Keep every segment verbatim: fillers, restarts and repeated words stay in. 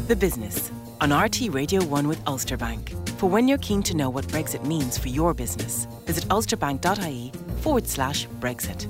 The Business on R T Radio one with Ulster Bank. For when you're keen to know what Brexit means for your business, visit ulsterbank.ie forward slash Brexit.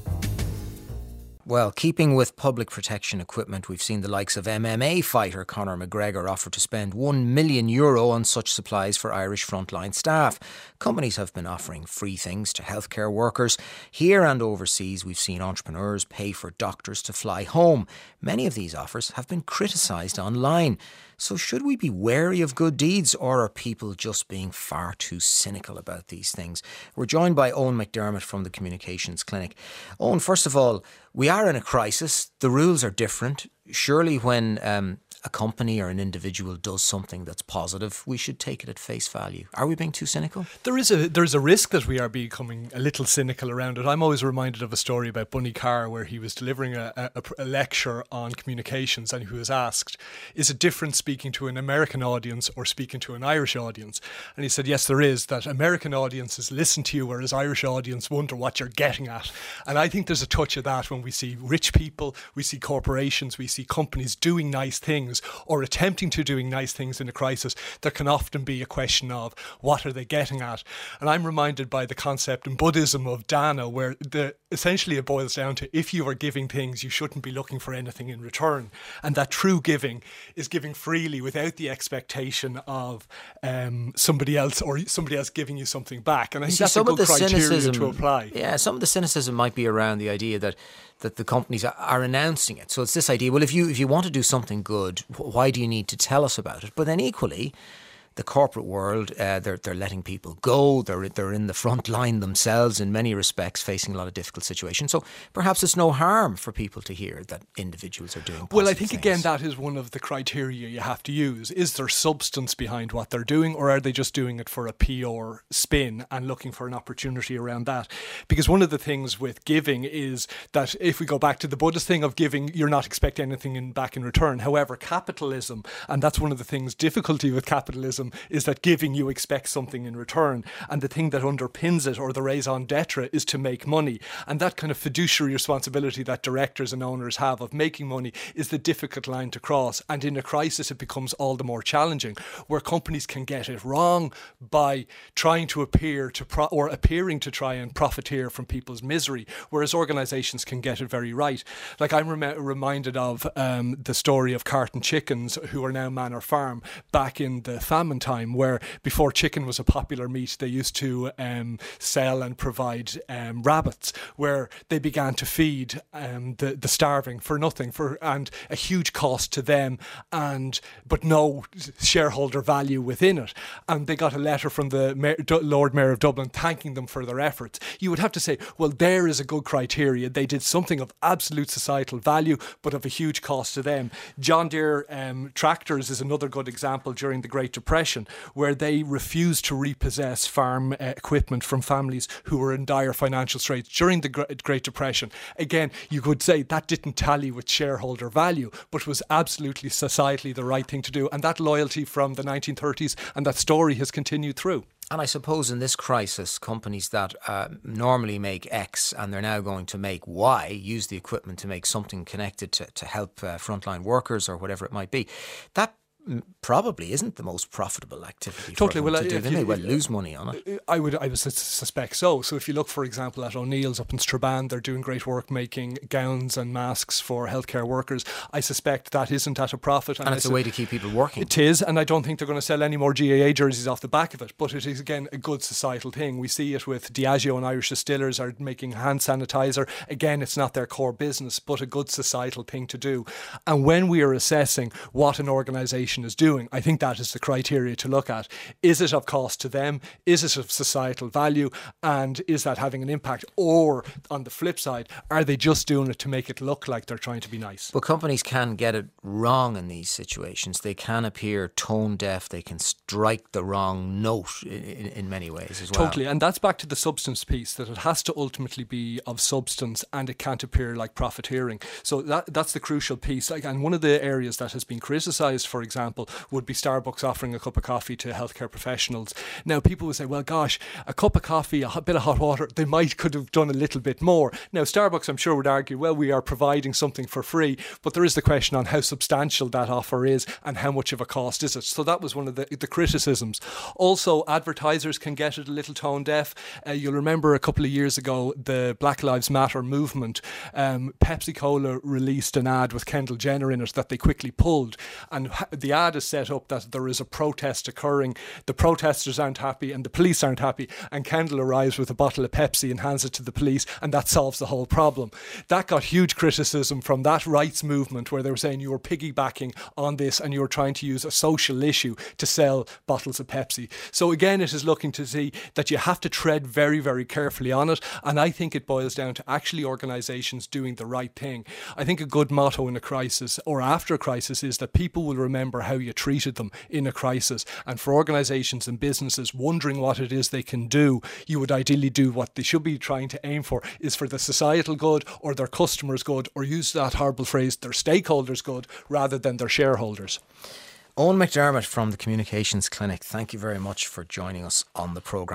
Well, keeping with public protection equipment, we've seen the likes of M M A fighter Conor McGregor offer to spend one million euro on such supplies for Irish frontline staff. Companies have been offering free things to healthcare workers. Here and overseas, we've seen entrepreneurs pay for doctors to fly home. Many of these offers have been criticised online. So should we be wary of good deeds, or are people just being far too cynical about these things? We're joined by Owen McDermott from the Communications Clinic. Owen, first of all, we are in a crisis. The rules are different. Surely when um, a company or an individual does something that's positive, we should take it at face value. Are we being too cynical? There is a there's a risk that we are becoming a little cynical around it. I'm always reminded of a story about Bunny Carr where he was delivering a, a, a lecture on communications, and he was asked, is it different speaking to an American audience or speaking to an Irish audience? And he said, yes, there is. That American audiences listen to you, whereas Irish audience wonder what you're getting at. And I think there's a touch of that when we see rich people, we see corporations, we see companies doing nice things or attempting to doing nice things in a crisis. There can often be a question of what are they getting at? And I'm reminded by the concept in Buddhism of dana, where the essentially it boils down to, if you are giving things, you shouldn't be looking for anything in return. And that true giving is giving freely without the expectation of um, somebody else or somebody else giving you something back. And I think See, that's a good criteria to apply. Yeah, some of the cynicism might be around the idea that that the companies are, are announcing it. So it's this idea, well, if you if you want to do something good, why do you need to tell us about it? But then equally, the corporate world, uh, they're they're letting people go. They're they're in the front line themselves in many respects, facing a lot of difficult situations. So perhaps it's no harm for people to hear that individuals are doing positive Well, I think things. again that is one of the criteria you have to use. Is there substance behind what they're doing, or are they just doing it for a P R spin and looking for an opportunity around that? Because one of the things with giving is that if we go back to the Buddhist thing of giving, you're not expecting anything in, back in return. However, capitalism, and that's one of the things, difficulty with capitalism, is that giving you expect something in return, and the thing that underpins it, or the raison d'etre, is to make money. And that kind of fiduciary responsibility that directors and owners have of making money is the difficult line to cross. And in a crisis it becomes all the more challenging, where companies can get it wrong by trying to appear to pro- or appearing to try and profiteer from people's misery, whereas organisations can get it very right. Like I'm rem- reminded of um, the story of Carton Chickens, who are now Manor Farm, back in the famine time, where before chicken was a popular meat, they used to um, sell and provide um, rabbits, where they began to feed um, the, the starving for nothing, for and a huge cost to them, and but no shareholder value within it. And they got a letter from the Mayor, Lord Mayor of Dublin thanking them for their efforts. You would have to say, well, there is a good criteria. They did something of absolute societal value, but of a huge cost to them. John Deere um, tractors is another good example during the Great Depression, where they refused to repossess farm uh, equipment from families who were in dire financial straits during the Great Depression. Again, you could say that didn't tally with shareholder value, but was absolutely societally the right thing to do. And that loyalty from the nineteen thirties and that story has continued through. And I suppose in this crisis, companies that uh, normally make X and they're now going to make Y, use the equipment to make something connected to, to help uh, frontline workers or whatever it might be. That probably isn't the most profitable activity totally. for them well, to do. They you, may well lose money on it. I would I would suspect so. So if you look, for example, at O'Neill's up in Strabane, they're doing great work making gowns and masks for healthcare workers. I suspect that isn't at a profit. And, and it's I a way to keep people working. It is, and I don't think they're going to sell any more G A A jerseys off the back of it. But it is, again, a good societal thing. We see it with Diageo and Irish Distillers are making hand sanitizer. Again, it's not their core business, but a good societal thing to do. And when we are assessing what an organisation is doing, I think that is the criteria to look at. Is it of cost to them? Is it of societal value? And is that having an impact? Or on the flip side, are they just doing it to make it look like they're trying to be nice? But companies can get it wrong in these situations. They can appear tone deaf. They can strike the wrong note in, in, in many ways as well. Totally. And that's back to the substance piece, that it has to ultimately be of substance and it can't appear like profiteering. So that that's the crucial piece. Like, and one of the areas that has been criticised, for example, example, would be Starbucks offering a cup of coffee to healthcare professionals. Now, people would say, well, gosh, a cup of coffee, a bit of hot water, they might could have done a little bit more. Now, Starbucks, I'm sure, would argue, well, we are providing something for free, but there is the question on how substantial that offer is and how much of a cost is it. So that was one of the, the criticisms. Also, advertisers can get it a little tone deaf. Uh, you'll remember a couple of years ago, the Black Lives Matter movement, um, Pepsi Cola released an ad with Kendall Jenner in it that they quickly pulled. And the ad is set up that there is a protest occurring. The protesters aren't happy and the police aren't happy. And Kendall arrives with a bottle of Pepsi and hands it to the police, and that solves the whole problem. That got huge criticism from that rights movement, where they were saying you were piggybacking on this and you were trying to use a social issue to sell bottles of Pepsi. So again, it is looking to see that you have to tread very, very carefully on it. And I think it boils down to actually organisations doing the right thing. I think a good motto in a crisis or after a crisis is that people will remember how you treated them in a crisis. And for organisations and businesses wondering what it is they can do, you would ideally do what they should be trying to aim for, is for the societal good or their customers' good, or use that horrible phrase, their stakeholders' good, rather than their shareholders. Owen McDermott from the Communications Clinic, thank you very much for joining us on the programme.